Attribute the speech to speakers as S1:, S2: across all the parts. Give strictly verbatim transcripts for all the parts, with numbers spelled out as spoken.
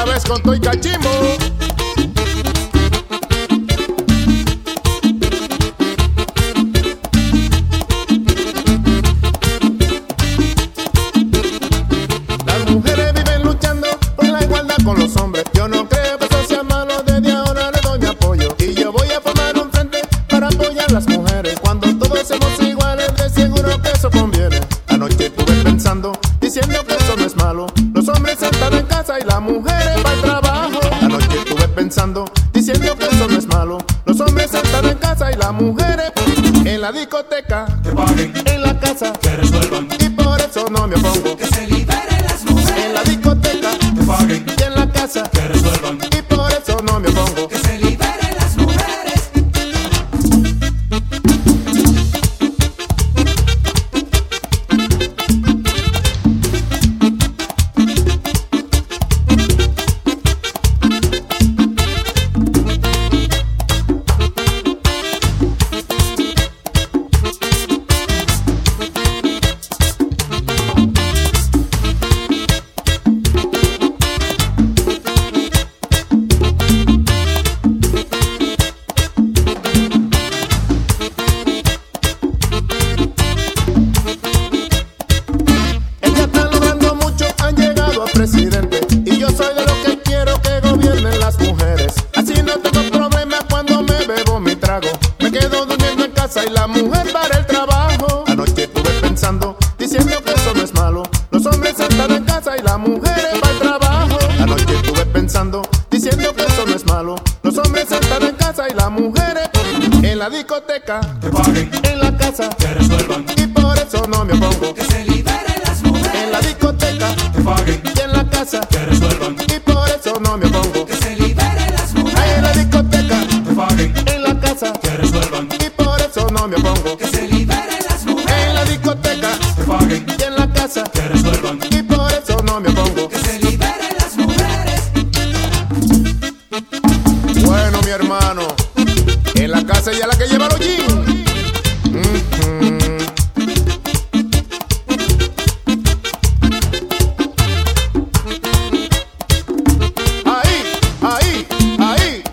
S1: otra vez con Toy Cachimbo. Las mujeres viven luchando por la igualdad con los hombres. Yo no creo que eso sea malo, desde ahora le doy mi apoyo. Y yo voy a formar un frente para apoyar a las mujeres. Cuando todos somos iguales, de seguro que eso conviene. Anoche estuve pensando, diciendo que eso no es malo. Los hombres sentados en casa y las mujeres para el trabajo. Anoche estuve pensando, diciendo que eso no es malo. Los hombres sentados en casa y las mujeres en la discoteca,
S2: que paguen,
S1: en la casa,
S2: que resuelvan,
S1: y por eso no me opongo.
S2: que se liberen las mujeres.
S1: En la discoteca,
S2: Que paguen,
S1: y en la casa,
S2: que resuelvan,
S1: y por eso no me opongo.
S2: que se liberen las mujeres.
S1: Presidente, y yo soy de los que quiero que gobiernen las mujeres. Así no tengo problemas cuando me bebo mi trago. Me quedo durmiendo en casa y la mujer para el trabajo. Anoche estuve pensando, diciendo que eso no es malo. Los hombres sentados en casa y las mujeres para el trabajo. Anoche estuve pensando, diciendo que eso no es malo. Los hombres sentados en casa y las mujeres en la discoteca,
S2: Que paguen,
S1: en la casa,
S2: que resuelvan,
S1: y por eso no me opongo.
S2: que se liberen las mujeres.
S1: En la discoteca,
S2: Que paguen,
S1: y en la casa,
S2: que resuelvan,
S1: y por eso no me opongo.
S2: que se liberen las
S1: Ahí
S2: mujeres.
S1: en la discoteca,
S2: Que paguen,
S1: en la casa,
S2: que resuelvan,
S1: y por eso no me opongo.
S2: que se liberen las mujeres.
S1: En la discoteca,
S2: Que paguen,
S1: y en la casa,
S2: que resuelvan,
S1: y por eso no me opongo.
S2: que se liberen las mujeres.
S1: Bueno, mi hermano, en la casa ella es la que lleva los jeans. Mm-hmm. Ahí, ahí, ahí.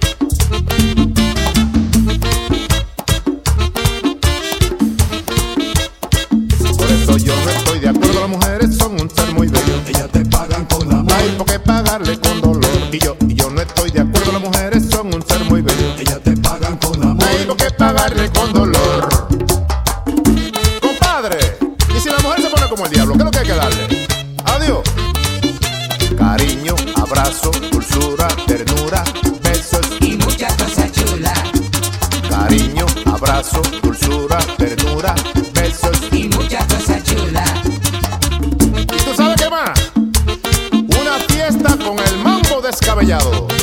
S1: Por eso yo no estoy de acuerdo, las mujeres son un ser muy bello.
S2: Ellas te pagan con amor.
S1: Hay por qué pagarle con dolor. Y yo, y yo no estoy de acuerdo, las mujeres son un ser muy bello.
S2: Ellas te pagan con amor.
S1: Hay por qué pagarle con dolor. Compadre, y si la mujer se pone como el diablo, ¿qué es lo que hay que darle? Adiós. Cariño, abrazo, dulzura, ternura, besos.
S2: Y muchas cosas chulas.
S1: Cariño, abrazo, dulzura, ternura, besos.
S2: Y muchas cosas chulas.
S1: ¿Y tú sabes qué más? Una fiesta con el mambo descabellado.